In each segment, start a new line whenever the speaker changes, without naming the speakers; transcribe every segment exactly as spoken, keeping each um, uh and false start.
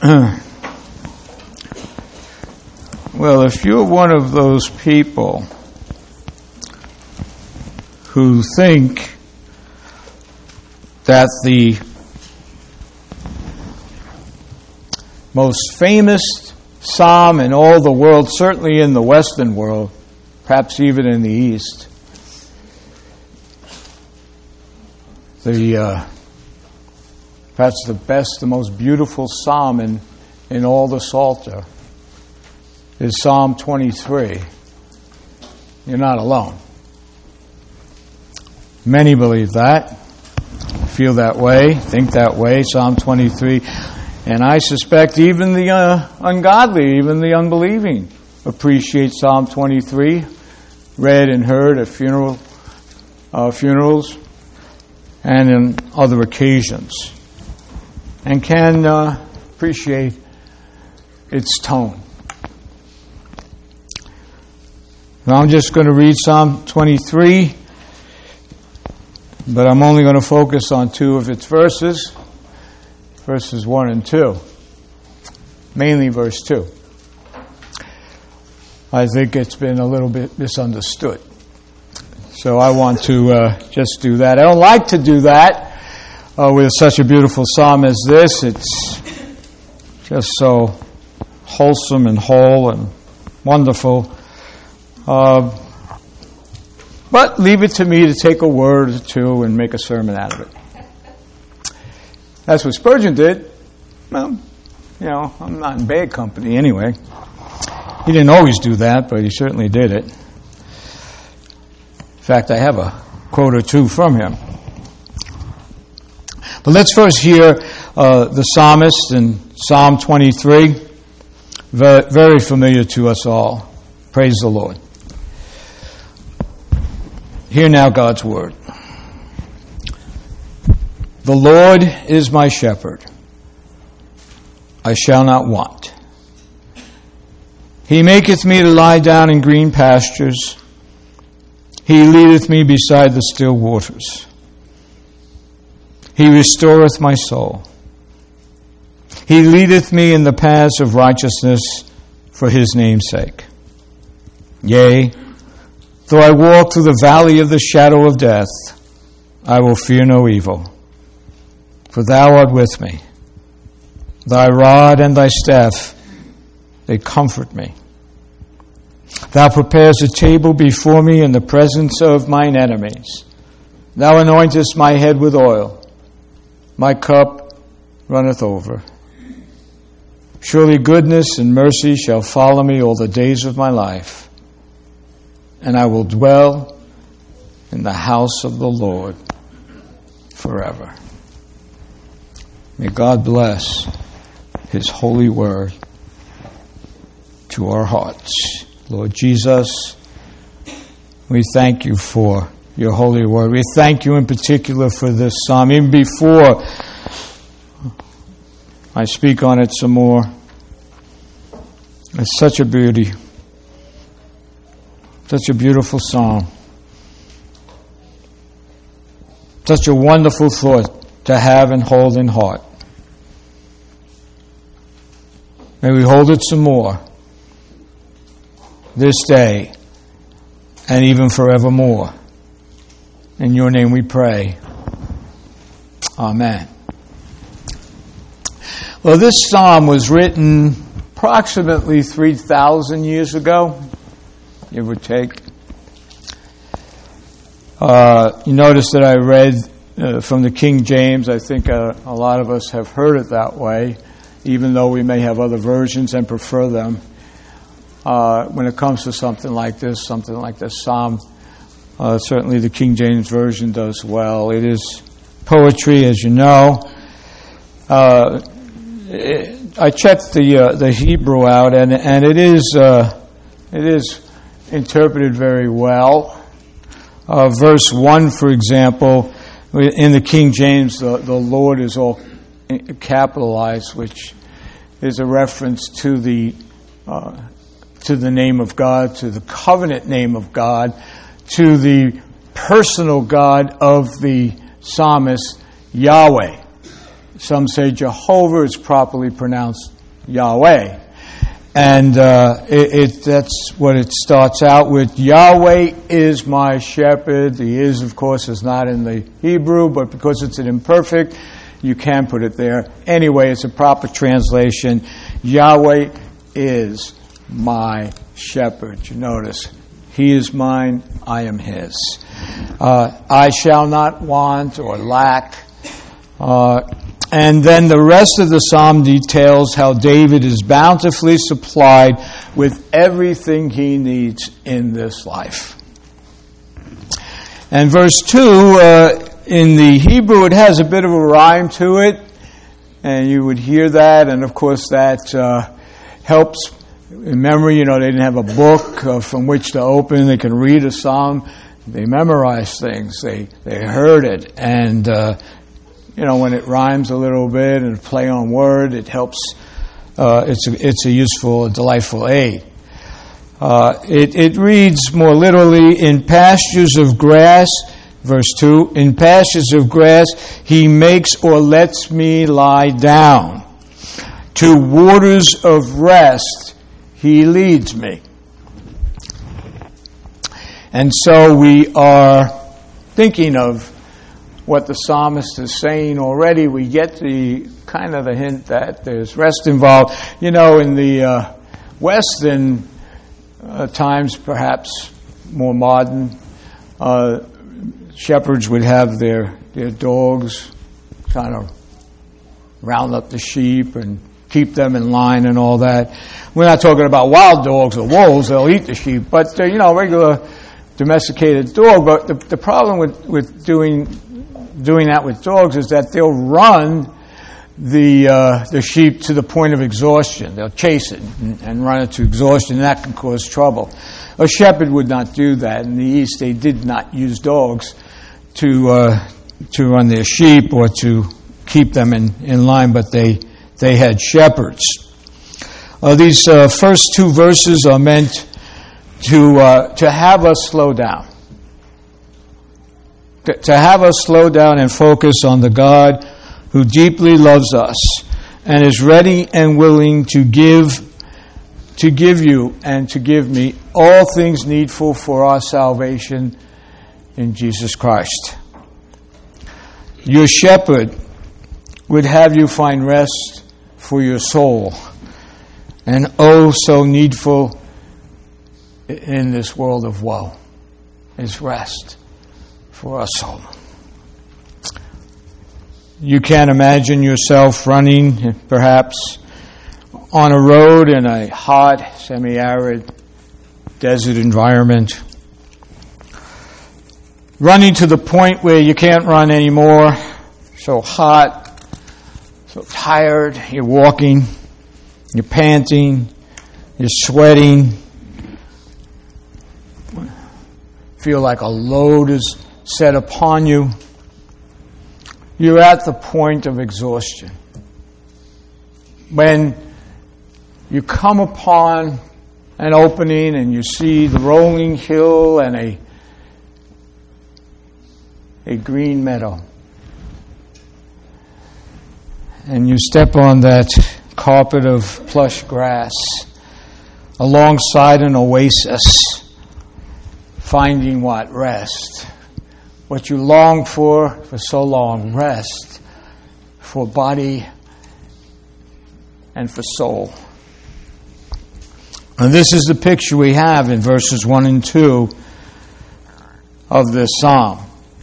Well, if you're one of those people who think that the most famous psalm in all the world, certainly in the Western world, perhaps even in the East, the uh, perhaps the best, the most beautiful psalm in, in all the Psalter is Psalm twenty-three. You're not alone. Many believe that, feel that way, think that way, Psalm twenty-three. And I suspect even the uh, ungodly, even the unbelieving, appreciate Psalm twenty-three, read and heard at funeral, uh, funerals and in other occasions, and can uh, appreciate its tone. Now I'm just going to read Psalm twenty-three, but I'm only going to focus on two of its verses, verses one and two, mainly verse two. I think it's been a little bit misunderstood. So I want to uh, just do that. I don't like to do that uh, with such a beautiful psalm as this. It's just so wholesome and whole and wonderful. Uh, but leave it to me to take a word or two and make a sermon out of it. That's what Spurgeon did. Well, you know, I'm not in bad company anyway. He didn't always do that, but he certainly did it. In fact, I have a quote or two from him. But let's first hear uh, the psalmist in Psalm twenty-three, very, very familiar to us all. Praise the Lord. Hear now God's word. The Lord is my shepherd. I shall not want. He maketh me to lie down in green pastures. He leadeth me beside the still waters. He restoreth my soul. He leadeth me in the paths of righteousness for his name's sake. Yea, though I walk through the valley of the shadow of death, I will fear no evil, for thou art with me. Thy rod and thy staff, they comfort me. Thou preparest a table before me in the presence of mine enemies. Thou anointest my head with oil. My cup runneth over. Surely goodness and mercy shall follow me all the days of my life, and I will dwell in the house of the Lord forever. May God bless his holy word to our hearts. Lord Jesus, we thank you for your holy word. We thank you in particular for this psalm. Even before I speak on it some more, it's such a beauty, such a beautiful psalm, such a wonderful thought to have and hold in heart. May we hold it some more this day and even forevermore. In your name we pray. Amen. Well, this psalm was written approximately three thousand years ago, give or take. Uh, you notice that I read uh, from the King James. I think uh, a lot of us have heard it that way, even though we may have other versions and prefer them. Uh, when it comes to something like this, something like this psalm, uh, certainly the King James Version does well. It is poetry, as you know. Uh, it, I checked the uh, the Hebrew out, and and it is uh, it is interpreted very well. Uh, verse one, for example, in the King James, the, the Lord is all capitalized, which is a reference to the uh, to the name of God, to the covenant name of God, to the personal God of the psalmist, Yahweh. some say Jehovah, it's properly pronounced Yahweh. And uh, it, it, that's what it starts out with. Yahweh is my shepherd. The is, of course, is not in the Hebrew, but because it's an imperfect, you can put it there. Anyway, it's a proper translation. Yahweh is my shepherd. You notice, he is mine, I am his. Uh, I shall not want or lack. Uh, And then the rest of the psalm details how David is bountifully supplied with everything he needs in this life. And verse two, uh, in the Hebrew, it has a bit of a rhyme to it. And you would hear that. And of course, that uh, helps in memory. You know, they didn't have a book uh, from which to open. They can read a psalm. They memorized things. They, they heard it. And, uh, You know, when it rhymes a little bit and play on word, it helps. Uh, it's a, it's a useful, delightful aid. Uh, it, it reads more literally, in pastures of grass, verse two, in pastures of grass he makes or lets me lie down. To waters of rest he leads me. And so we are thinking of what the psalmist is saying already. We get the kind of the hint that there's rest involved. You know, in the uh, Western uh, times, perhaps more modern, uh, shepherds would have their, their dogs kind of round up the sheep and keep them in line and all that. We're not talking about wild dogs or wolves. They'll eat the sheep. But, uh, you know, regular domesticated dog. But the, the problem with, with doing... doing that with dogs is that they'll run the uh, the sheep to the point of exhaustion. They'll chase it and, and run it to exhaustion, and that can cause trouble. A shepherd would not do that. In the East, they did not use dogs to uh, to run their sheep or to keep them in, in line, but they they had shepherds. Uh, these uh, first two verses are meant to uh, to have us slow down. To have us slow down and focus on the God who deeply loves us and is ready and willing to give to give you and to give me all things needful for our salvation in Jesus Christ. Your shepherd would have you find rest for your soul, and oh so needful in this world of woe is rest for our soul. You can imagine yourself running, perhaps, on a road in a hot, semi-arid desert environment. Running to the point where you can't run anymore. So hot, so tired, you're walking, you're panting, you're sweating. Feel like a load is set upon you. You're at the point of exhaustion. When you come upon an opening and you see the rolling hill and a a green meadow, and you step on that carpet of plush grass alongside an oasis, finding what? Rest. What you longed for for so long, rest for body and for soul. And this is the picture we have in verses one and two of this psalm.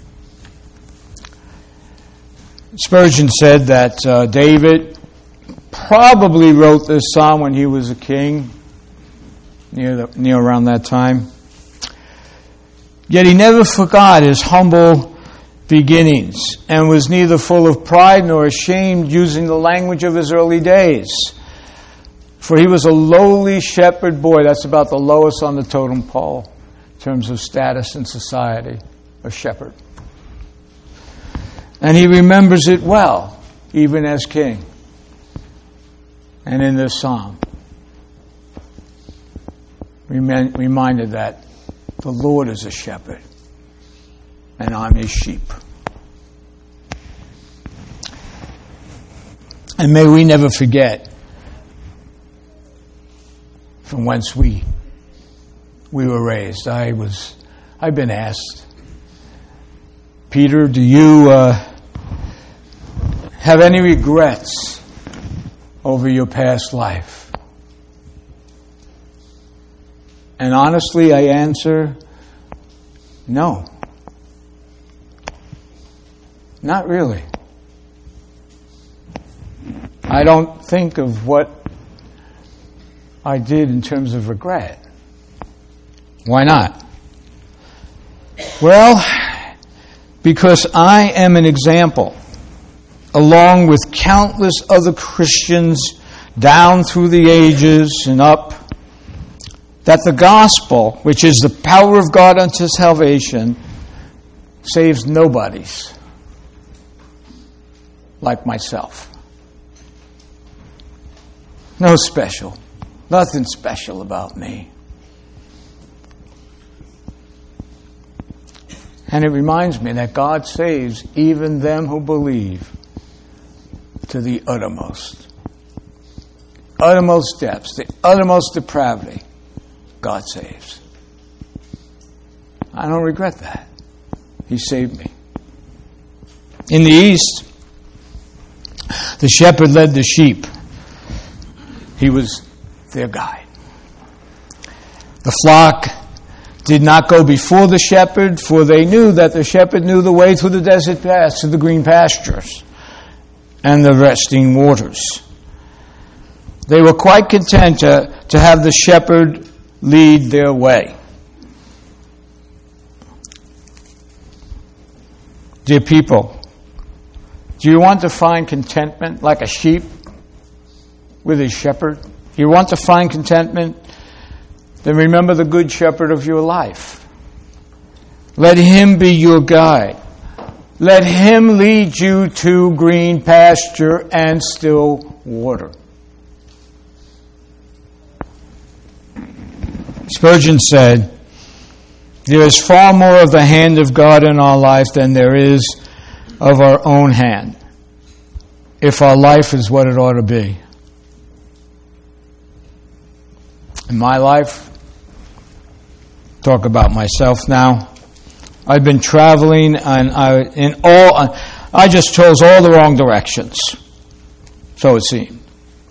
Spurgeon said that uh, David probably wrote this psalm when he was a king, near the, near around that time. Yet he never forgot his humble beginnings and was neither full of pride nor ashamed, using the language of his early days. For he was a lowly shepherd boy. That's about the lowest on the totem pole in terms of status in society, a shepherd. And he remembers it well, even as king. And in this psalm, reminded that the Lord is a shepherd, and I'm his sheep. And may we never forget from whence we we were raised. I was, I've been asked, Peter, do you uh, have any regrets over your past life? And honestly, I answer, no. Not really. I don't think of what I did in terms of regret. Why not? Well, because I am an example, along with countless other Christians down through the ages and up, that the gospel, which is the power of God unto salvation, saves nobodies like myself. No special. Nothing special about me. And it reminds me that God saves even them who believe to the uttermost. Uttermost depths, the uttermost depravity, God saves. I don't regret that. He saved me. In the East, the shepherd led the sheep. He was their guide. The flock did not go before the shepherd, for they knew that the shepherd knew the way through the desert paths to the green pastures and the resting waters. They were quite content to, to have the shepherd lead their way. Dear people, do you want to find contentment like a sheep with his shepherd? Do you want to find contentment? Then remember the good shepherd of your life. Let him be your guide. Let him lead you to green pasture and still water. Spurgeon said, there is far more of the hand of God in our life than there is of our own hand, if our life is what it ought to be. In my life, talk about myself now, I've been traveling and I in all I just chose all the wrong directions. So it seemed.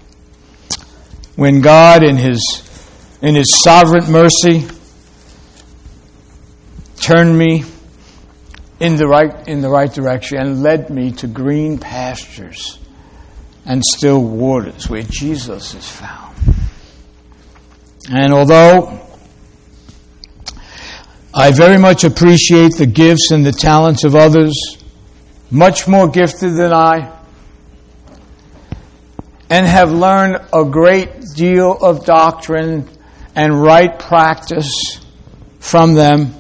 When God in his in his sovereign mercy turned me in the right in the right direction and led me to green pastures and still waters where Jesus is found. And although I very much appreciate the gifts and the talents of others, much more gifted than I, and have learned a great deal of doctrine and right practice from them,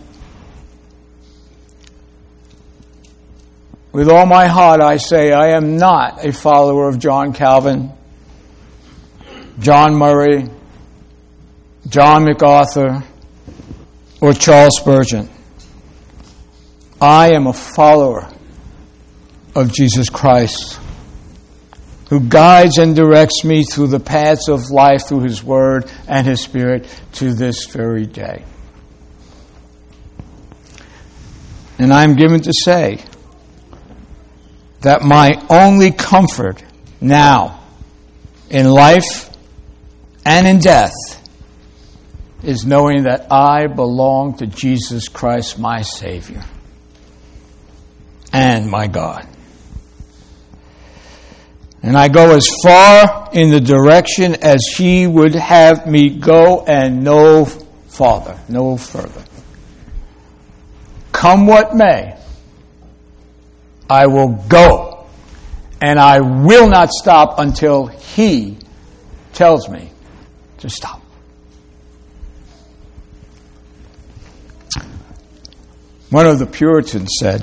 with all my heart I say I am not a follower of John Calvin, John Murray, John MacArthur, or Charles Spurgeon. I am a follower of Jesus Christ, who guides and directs me through the paths of life through his word and his spirit to this very day. And I'm given to say that my only comfort now in life and in death is knowing that I belong to Jesus Christ, my Savior and my God. And I go as far in the direction as he would have me go and no farther, no further. Come what may, I will go, and I will not stop until he tells me to stop. One of the Puritans said,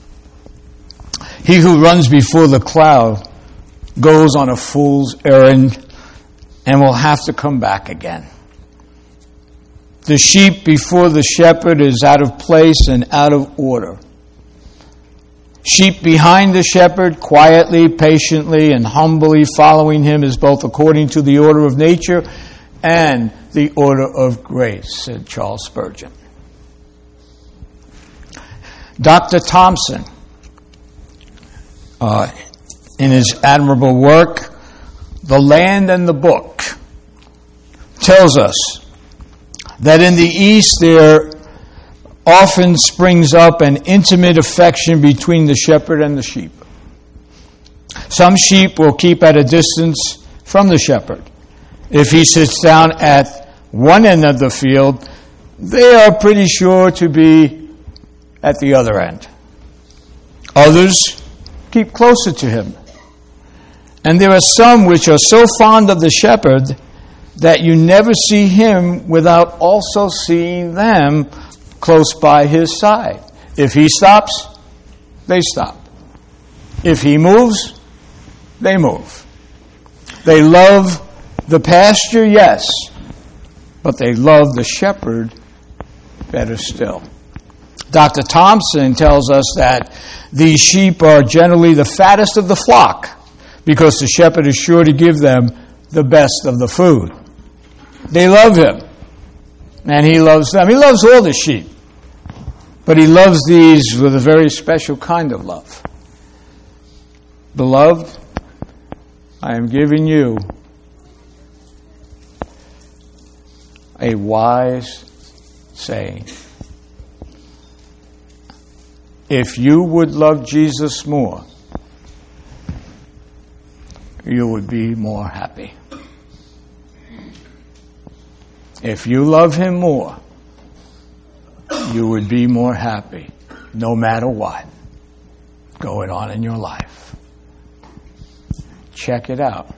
he who runs before the cloud goes on a fool's errand and will have to come back again. The sheep before the shepherd is out of place and out of order. Sheep behind the shepherd, quietly, patiently, and humbly following him is both according to the order of nature and the order of grace, said Charles Spurgeon. Doctor Thompson, uh, in his admirable work, The Land and the Book, tells us that in the East there often springs up an intimate affection between the shepherd and the sheep. Some sheep will keep at a distance from the shepherd. If he sits down at one end of the field, they are pretty sure to be at the other end. Others keep closer to him. And there are some which are so fond of the shepherd that you never see him without also seeing them close by his side. If he stops, they stop. If he moves, they move. They love the pasture, yes, but they love the shepherd better still. Doctor Thompson tells us that these sheep are generally the fattest of the flock because the shepherd is sure to give them the best of the food. They love him, and he loves them. He loves all the sheep, but he loves these with a very special kind of love. Beloved, I am giving you a wise saying. If you would love Jesus more, you would be more happy. If you love him more, you would be more happy, no matter what going on in your life. Check it out.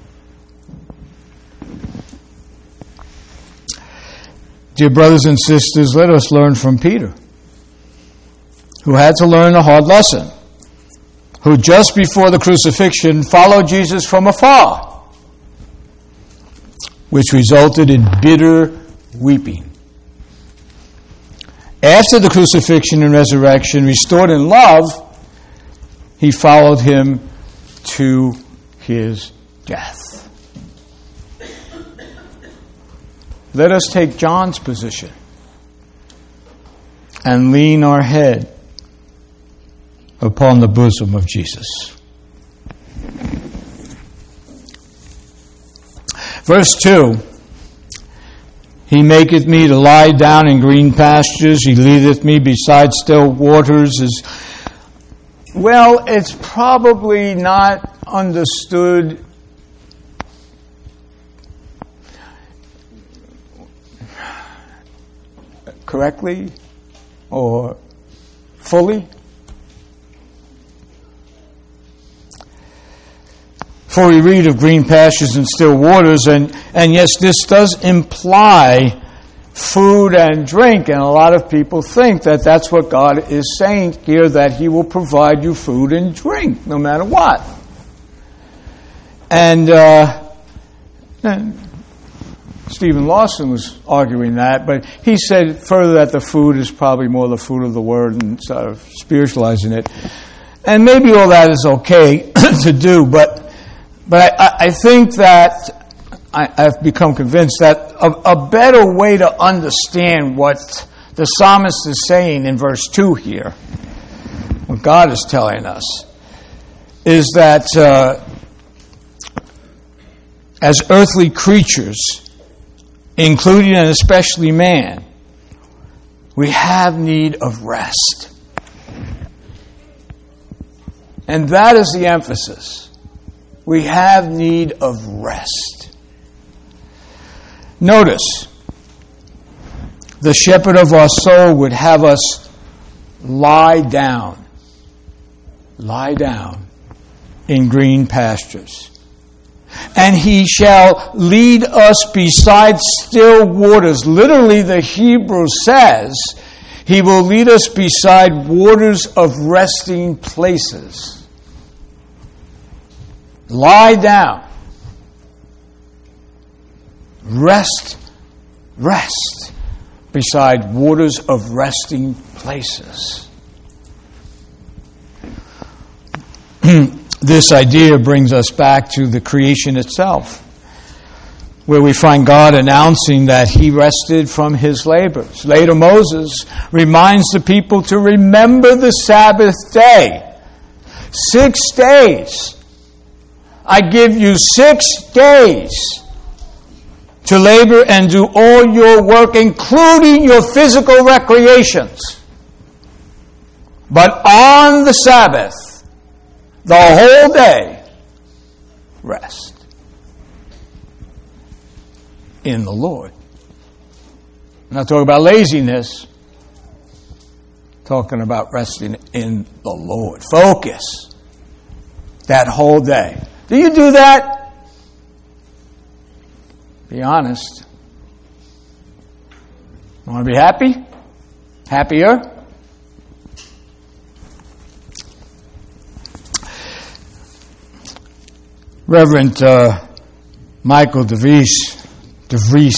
Dear brothers and sisters, let us learn from Peter, who had to learn a hard lesson, who just before the crucifixion followed Jesus from afar, which resulted in bitter weeping. After the crucifixion and resurrection, restored in love, he followed him to his death. Let us take John's position and lean our head upon the bosom of Jesus. Verse two, he maketh me to lie down in green pastures, he leadeth me beside still waters. Is well, it's probably not understood correctly or fully. For we read of green pastures and still waters, and, and yes, this does imply food and drink, and a lot of people think that that's what God is saying here, that he will provide you food and drink, no matter what. And, uh, and Stephen Lawson was arguing that, but he said further that the food is probably more the food of the Word and sort of spiritualizing it. And maybe all that is okay to do, but But I, I think that I, I've become convinced that a, a better way to understand what the psalmist is saying in verse two here, what God is telling us, is that uh, as earthly creatures, including and especially man, we have need of rest. And that is the emphasis. We have need of rest. Notice, the shepherd of our soul would have us lie down, lie down in green pastures. And he shall lead us beside still waters. Literally, the Hebrew says, he will lead us beside waters of resting places. Lie down. Rest, rest beside waters of resting places. This idea brings us back to the creation itself, where we find God announcing that he rested from his labors. Later, Moses reminds the people to remember the Sabbath day. Six days. I give you six days to labor and do all your work, including your physical recreations. But on the Sabbath, the whole day, rest in the Lord. I'm not talking about laziness. I'm talking about resting in the Lord. Focus that whole day. Do you do that? Be honest. Want to be happy? Happier? Reverend uh, Michael DeVries, DeVries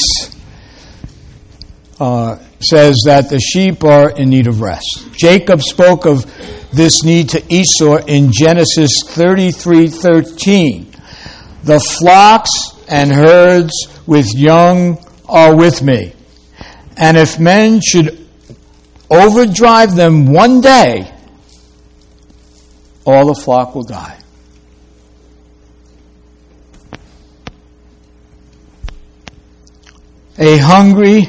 uh, says that the sheep are in need of rest. Jacob spoke of this need to Esau in Genesis thirty-three thirteen. The flocks and herds with young are with me, and if men should overdrive them one day, all the flock will die. A hungry,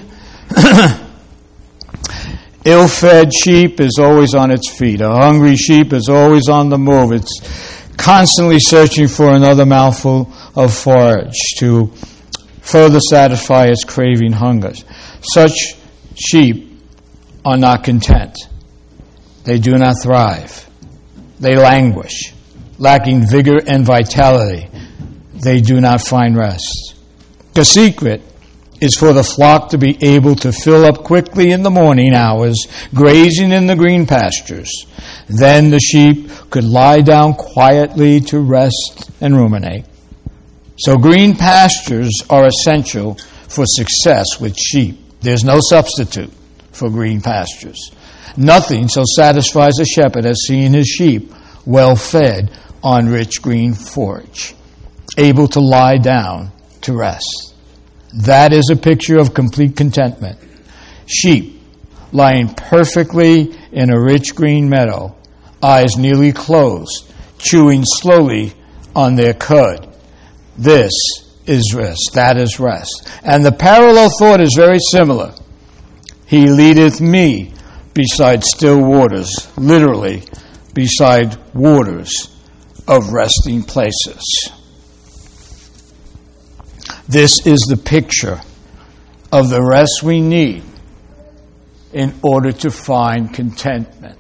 ill-fed sheep is always on its feet. A hungry sheep is always on the move. It's constantly searching for another mouthful of forage to further satisfy its craving hungers. Such sheep are not content. They do not thrive. They languish, lacking vigor and vitality. They do not find rest. The secret is for the flock to be able to fill up quickly in the morning hours, grazing in the green pastures. Then the sheep could lie down quietly to rest and ruminate. So green pastures are essential for success with sheep. There's no substitute for green pastures. Nothing so satisfies a shepherd as seeing his sheep well fed on rich green forage, able to lie down to rest. That is a picture of complete contentment. Sheep lying perfectly in a rich green meadow, eyes nearly closed, chewing slowly on their cud. This is rest. That is rest. And the parallel thought is very similar. He leadeth me beside still waters, literally beside waters of resting places. This is the picture of the rest we need in order to find contentment.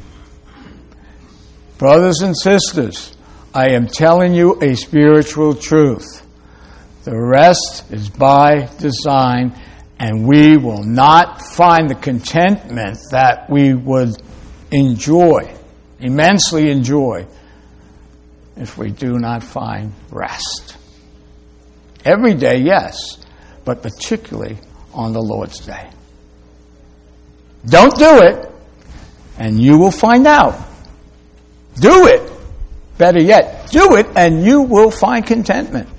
Brothers and sisters, I am telling you a spiritual truth. The rest is by design, and we will not find the contentment that we would enjoy, immensely enjoy, if we do not find rest. Every day, yes, but particularly on the Lord's day. Don't do it, and you will find out. Do it. Better yet, do it, and you will find contentment.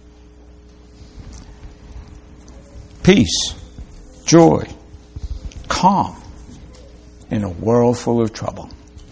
Peace, joy, calm in a world full of trouble.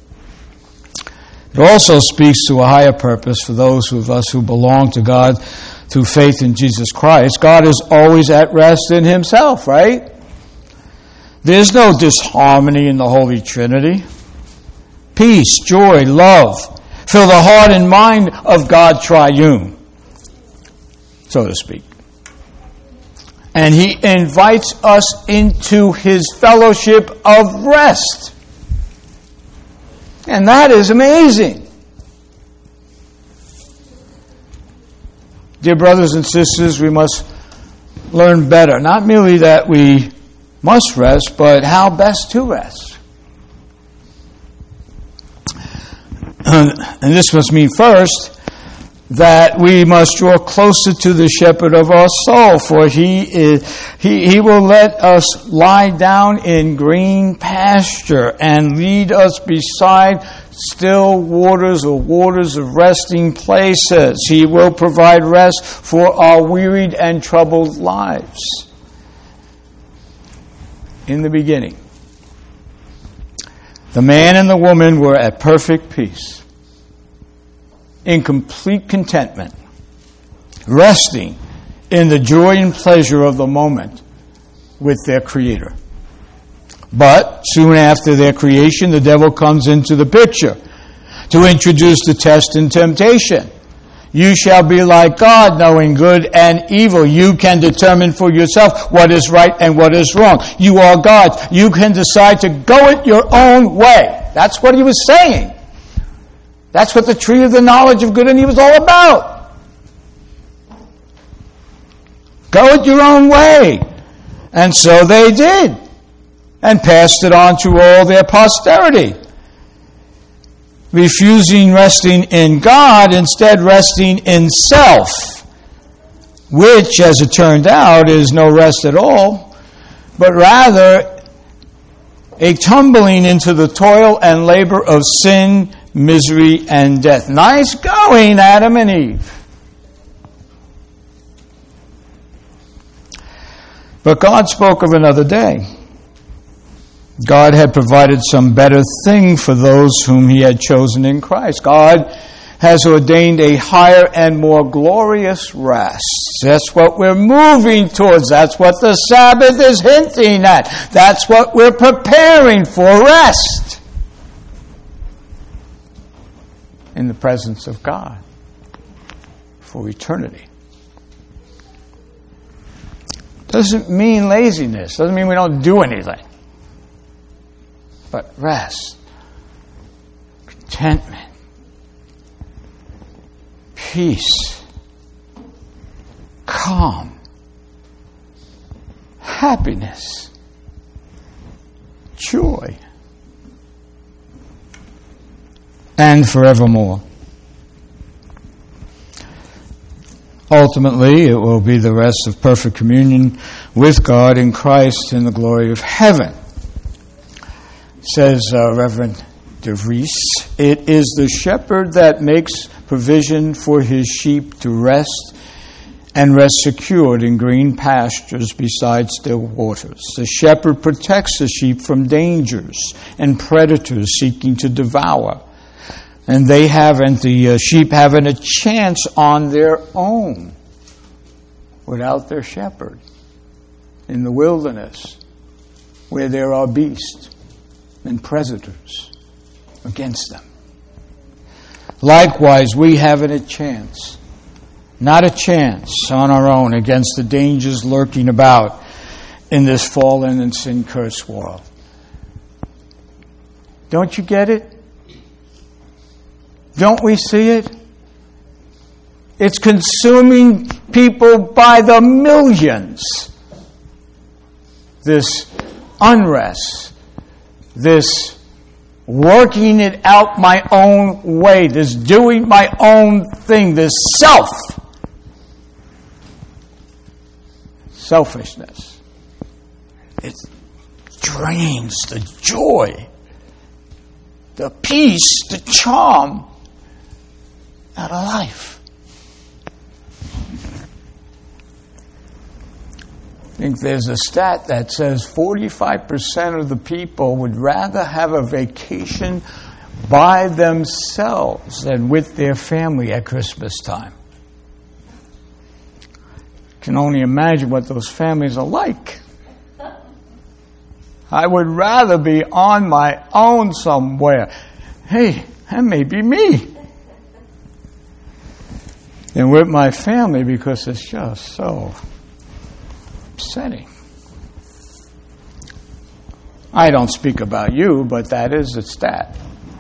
It also speaks to a higher purpose for those of us who belong to God through faith in Jesus Christ. God is always at rest in himself, right? There's no disharmony in the Holy Trinity. Peace, joy, love fill the heart and mind of God triune, so to speak. And he invites us into his fellowship of rest. And that is amazing. Dear brothers and sisters, we must learn better. Not merely that we must rest, but how best to rest. And this must mean first that we must draw closer to the shepherd of our soul, for he is he, he will let us lie down in green pasture and lead us beside still waters or waters of resting places. He will provide rest for our wearied and troubled lives. In the beginning, the man and the woman were at perfect peace, in complete contentment, resting in the joy and pleasure of the moment with their Creator. But soon after their creation, the devil comes into the picture to introduce the test and temptation. You shall be like God, knowing good and evil. You can determine for yourself what is right and what is wrong. You are God. You can decide to go it your own way. That's what he was saying. That's what the tree of the knowledge of good and evil is all about. Go it your own way. And so they did, and passed it on to all their posterity, refusing resting in God, instead resting in self, which, as it turned out, is no rest at all, but rather a tumbling into the toil and labor of sin, misery, and death. Nice going, Adam and Eve. But God spoke of another day. God had provided some better thing for those whom he had chosen in Christ. God has ordained a higher and more glorious rest. That's what we're moving towards. That's what the Sabbath is hinting at. That's what we're preparing for, rest in the presence of God for eternity. Doesn't mean laziness. Doesn't mean we don't do anything. But rest, contentment, peace, calm, happiness, joy, and forevermore. Ultimately, it will be the rest of perfect communion with God in Christ in the glory of heaven. Says uh, Reverend DeVries, it is the shepherd that makes provision for his sheep to rest and rest secured in green pastures beside still waters. The shepherd protects the sheep from dangers and predators seeking to devour. And they haven't, the uh, sheep haven't a chance on their own without their shepherd in the wilderness where there are beasts and predators against them. Likewise, we haven't a chance, not a chance on our own against the dangers lurking about in this fallen and sin-cursed world. Don't you get it? Don't we see it? It's consuming people by the millions. This unrest, this working it out my own way, this doing my own thing, this self. Selfishness. It drains the joy, the peace, the charm out of life. I think there's a stat that says forty-five percent of the people would rather have a vacation by themselves than with their family at Christmas time. Can only imagine what those families are like. I would rather be on my own somewhere. Hey, that may be me. Than with my family, because it's just so upsetting. I don't speak about you, but that is a stat.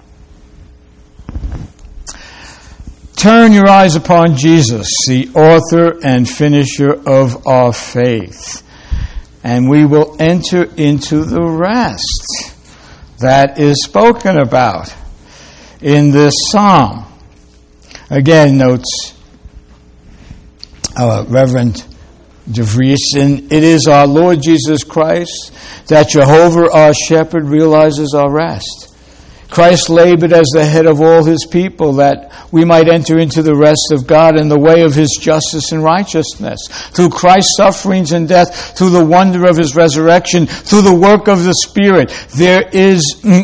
Turn your eyes upon Jesus, the author and finisher of our faith, and we will enter into the rest that is spoken about in this psalm. Again, notes uh, Reverend DeVries, and it is our Lord Jesus Christ that Jehovah our shepherd realizes our rest. Christ labored as the head of all his people that we might enter into the rest of God in the way of his justice and righteousness. Through Christ's sufferings and death, through the wonder of his resurrection, through the work of the Spirit, there is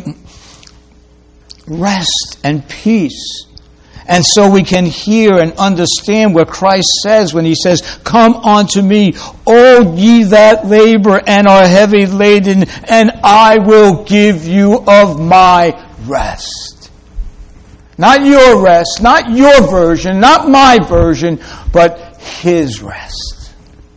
rest and peace. And so we can hear and understand what Christ says when he says, "Come unto me, all ye that labor and are heavy laden, and I will give you of my rest." Not your rest, not your version, not my version, but his rest.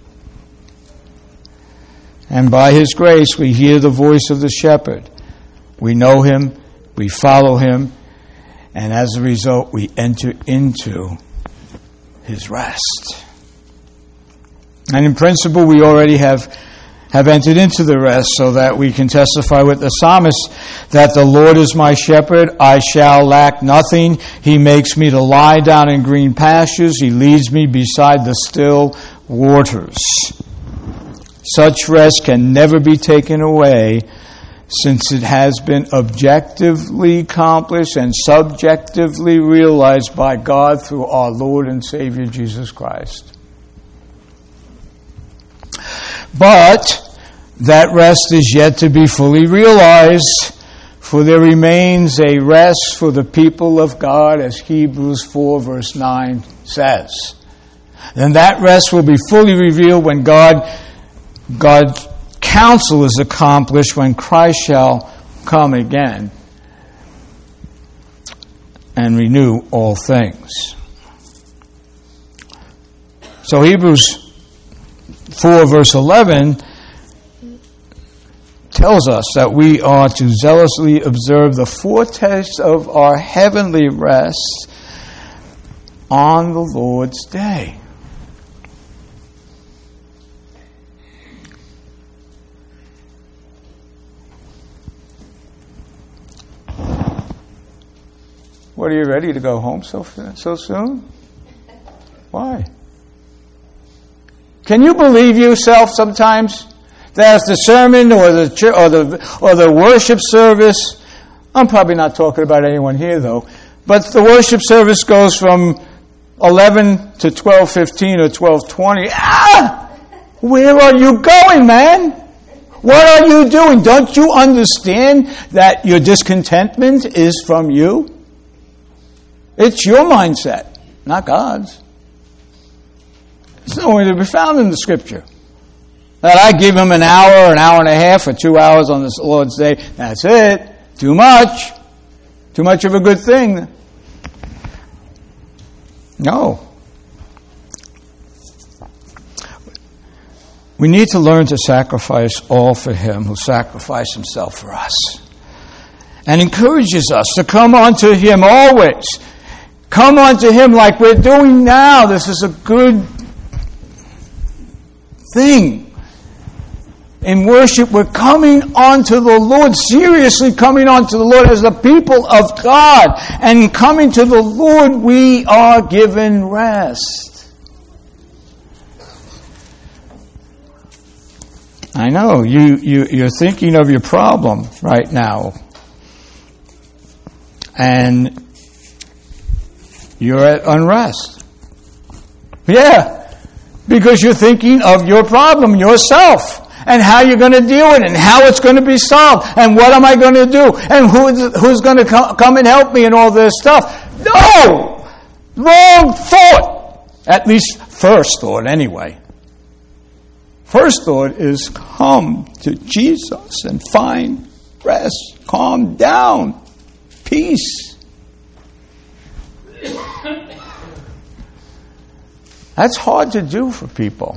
And by his grace we hear the voice of the shepherd. We know him, we follow him, and as a result, we enter into his rest. And in principle, we already have, have entered into the rest so that we can testify with the psalmist that the Lord is my shepherd, I shall lack nothing. He makes me to lie down in green pastures. He leads me beside the still waters. Such rest can never be taken away, since it has been objectively accomplished and subjectively realized by God through our Lord and Savior Jesus Christ. But that rest is yet to be fully realized, for there remains a rest for the people of God, as Hebrews four verse nine says. Then that rest will be fully revealed when God, God's counsel is accomplished, when Christ shall come again and renew all things. So Hebrews four verse eleven tells us that we are to zealously observe the foretaste of our heavenly rest on the Lord's day. What, are you ready to go home so so soon? Why? Can you believe yourself sometimes that the sermon or the or the or the worship service? I'm probably not talking about anyone here though, but the worship service goes from eleven to twelve fifteen or twelve twenty. Ah, where are you going, man? What are you doing? Don't you understand that your discontentment is from you? It's your mindset, not God's. It's nowhere to be found in the Scripture. That I give him an hour, an hour and a half, or two hours on the Lord's day. That's it. Too much. Too much of a good thing. No. We need to learn to sacrifice all for him who sacrificed himself for us. And encourages us to come unto him always. Come unto him like we're doing now. This is a good thing. In worship, we're coming unto the Lord, seriously coming unto the Lord as the people of God. And coming to the Lord, we are given rest. I know, you, you, you're thinking of your problem right now. And you're at unrest. Yeah, because you're thinking of your problem, yourself, and how you're going to deal with it, and how it's going to be solved, and what am I going to do, and who, who's going to come and help me, and all this stuff. No! Wrong thought! At least first thought, anyway. First thought is come to Jesus and find rest. Calm down. Peace. That's hard to do for people.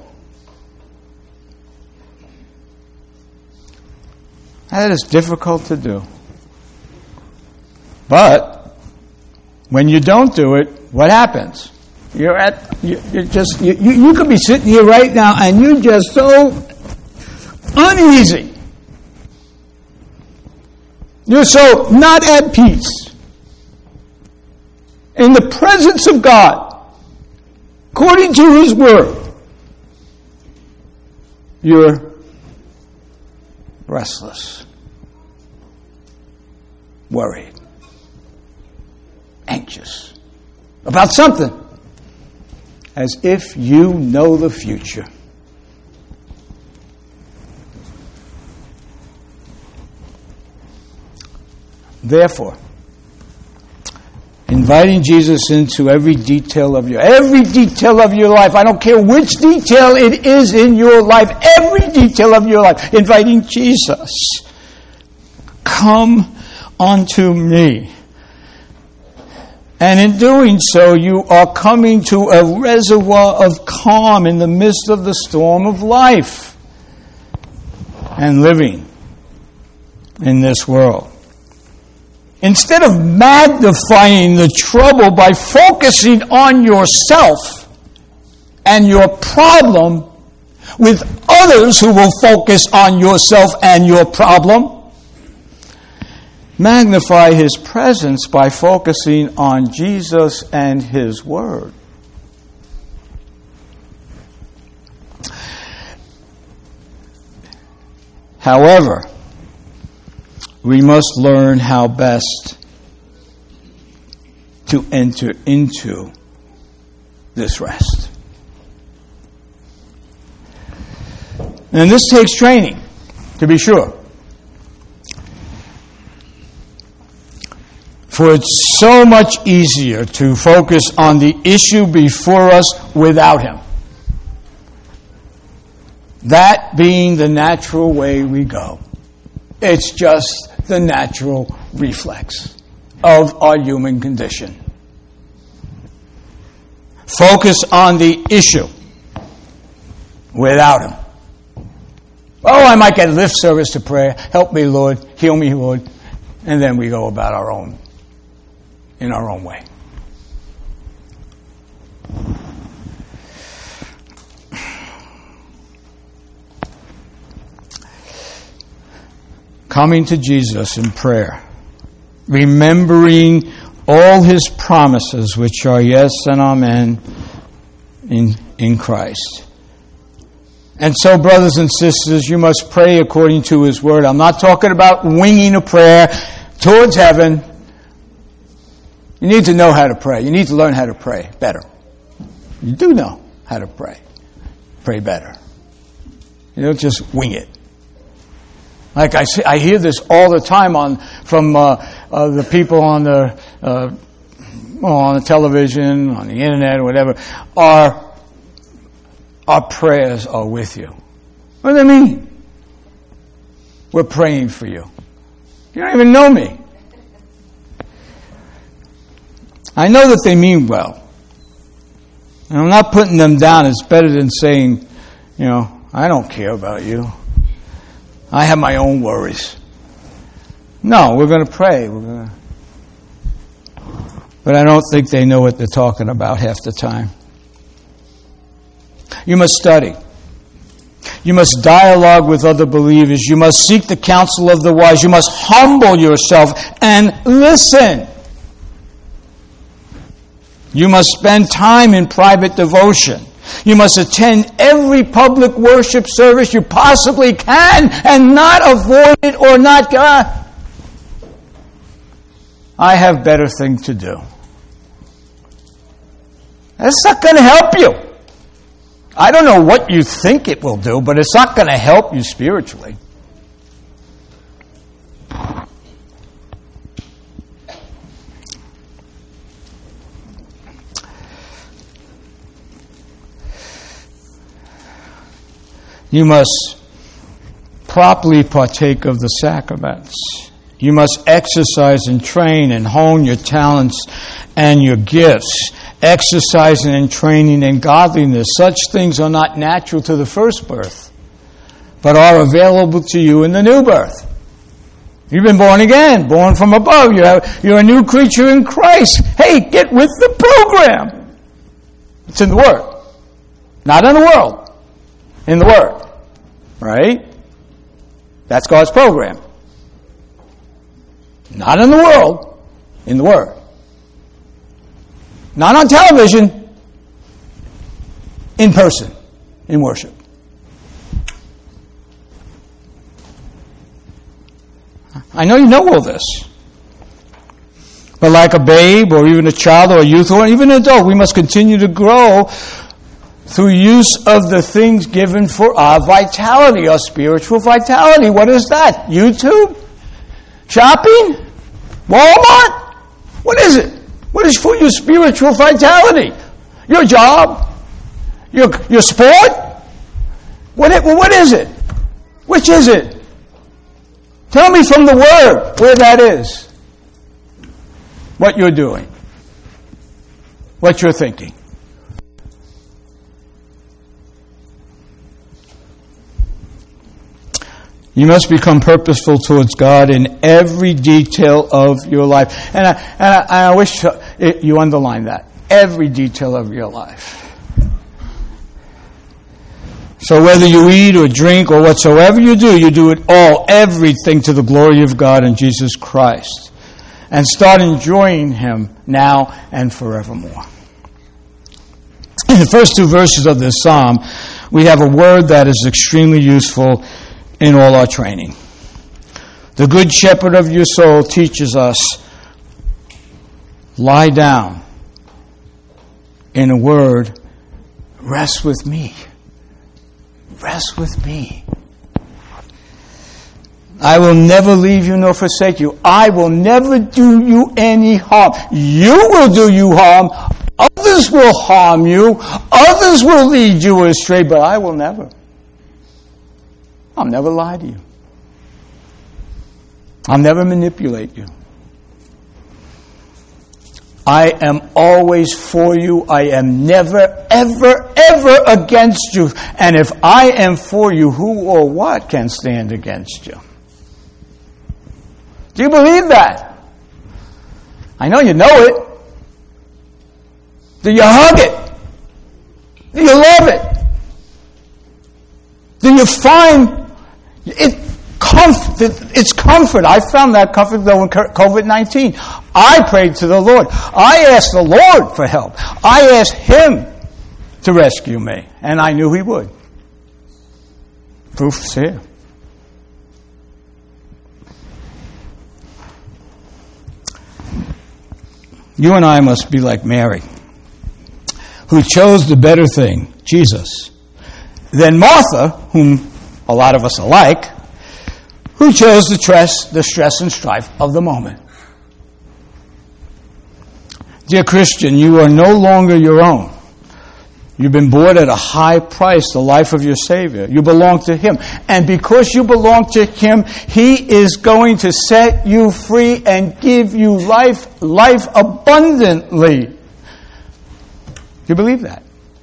That is difficult to do. But when you don't do it, what happens? You're at you, you're just you, you, you could be sitting here right now and you're just so uneasy. You're so not at peace. In the presence of God, according to His Word, you're restless, worried, anxious about something, as if you know the future. Therefore, inviting Jesus into every detail of your every detail of your life. I don't care which detail it is in your life. Every detail of your life. Inviting Jesus. Come unto me. And in doing so, you are coming to a reservoir of calm in the midst of the storm of life and living in this world. Instead of magnifying the trouble by focusing on yourself and your problem with others who will focus on yourself and your problem, magnify His presence by focusing on Jesus and His Word. However, we must learn how best to enter into this rest. And this takes training, to be sure. For it's so much easier to focus on the issue before us without Him. That being the natural way we go. It's just the natural reflex of our human condition. Focus on the issue without Him. Oh, I might get lip service to prayer. Help me, Lord. Heal me, Lord. And then we go about our own, in our own way. Coming to Jesus in prayer, remembering all His promises, which are yes and amen in, in Christ. And so, brothers and sisters, you must pray according to His Word. I'm not talking about winging a prayer towards heaven. You need to know how to pray. You need to learn how to pray better. You do know how to pray. Pray better. You don't just wing it. Like I see, I hear this all the time on from uh, uh, the people on the uh, well, on the television, on the internet, or whatever. Our our prayers are with you. What do they mean? We're praying for you. You don't even know me. I know that they mean well. And I'm not putting them down. It's better than saying, you know, I don't care about you. I have my own worries. No, we're going to pray. We're going to... But I don't think they know what they're talking about half the time. You must study. You must dialogue with other believers. You must seek the counsel of the wise. You must humble yourself and listen. You must spend time in private devotion. You must attend every public worship service you possibly can and not avoid it or not. Uh, I have better things to do. That's not going to help you. I don't know what you think it will do, but it's not going to help you spiritually. You must properly partake of the sacraments. You must exercise and train and hone your talents and your gifts. Exercising and training in godliness. Such things are not natural to the first birth, but are available to you in the new birth. You've been born again, born from above. You have, you're a new creature in Christ. Hey, get with the program. It's in the Word. Not in the world. In the Word. Right? That's God's program. Not in the world. In the Word. Not on television. in person, in worship. I know you know all this. But like a babe or even a child or a youth or even an adult, we must continue to grow through use of the things given for our vitality, our spiritual vitality. What is that? YouTube? Shopping? Walmart? What is it? What is for your spiritual vitality? Your job? Your, your sport? What, it, what is it? Which is it? Tell me from the Word where that is. What you're doing. What you're thinking. You must become purposeful towards God in every detail of your life. And I, and I, and I wish you underline that. Every detail of your life. So whether you eat or drink or whatsoever you do, you do it all, everything to the glory of God and Jesus Christ. And start enjoying Him now and forevermore. In the first two verses of this psalm, we have a word that is extremely useful in all our training. The good shepherd of your soul teaches us, lie down. In a word, rest with me. Rest with me. I will never leave you nor forsake you. I will never do you any harm. You will do you harm. Others will harm you. Others will lead you astray, but I will never. I'll never lie to you. I'll never manipulate you. I am always for you. I am never, ever, ever against you. And if I am for you, who or what can stand against you? Do you believe that? I know you know it. Do you hug it? Do you love it? Do you find it comfort? It's comfort. I found that comfort though in covid nineteen. I prayed to the Lord. I asked the Lord for help. I asked Him to rescue me, and I knew He would. Proof's here. You and I must be like Mary, who chose the better thing, Jesus, than Martha, whom a lot of us are like, who chose the stress, the stress and strife of the moment. Dear Christian, you are no longer your own. You've been bought at a high price, the life of your Savior. You belong to Him. And because you belong to Him, He is going to set you free and give you life, life abundantly. Do you believe that?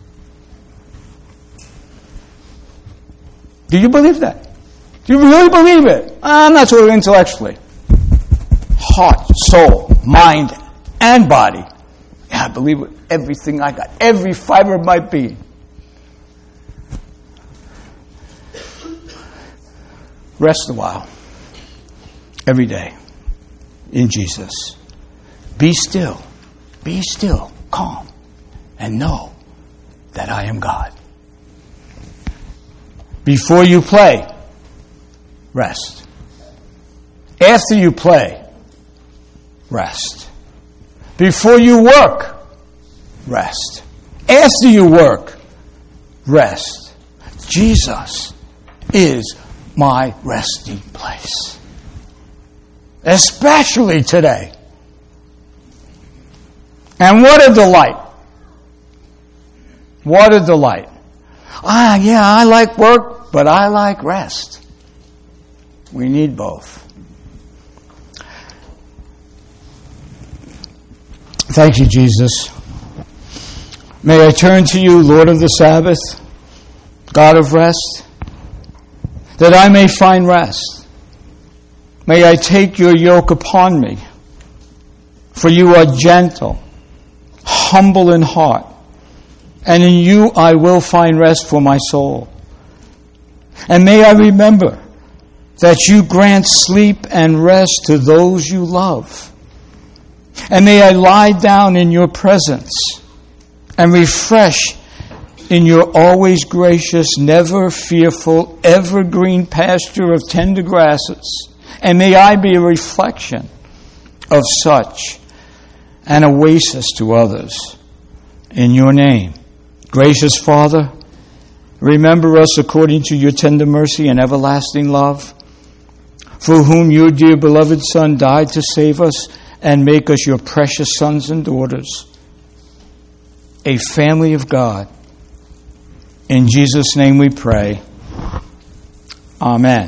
Do you believe that? Do you really believe it? I'm not sure intellectually. Heart, soul, mind, and body. Yeah, I believe it. Everything I got, every fiber of my being. Rest a while. Every day. In Jesus. Be still. Be still. Calm. And know that I am God. Before you play, rest. After you play, rest. Before you work, rest. After you work, rest. Jesus is my resting place. Especially today. And what a delight. What a delight. Ah, yeah, I like work, but I like rest. We need both. Thank you, Jesus. May I turn to you, Lord of the Sabbath, God of rest, that I may find rest. May I take your yoke upon me, for you are gentle, humble in heart, and in you I will find rest for my soul. And may I remember that you grant sleep and rest to those you love. And may I lie down in your presence and refresh in your always gracious, never fearful, evergreen pasture of tender grasses. And may I be a reflection of such an oasis to others. In your name. Gracious Father, remember us according to your tender mercy and everlasting love, for whom your dear beloved Son died to save us and make us your precious sons and daughters, a family of God. In Jesus' name we pray. Amen.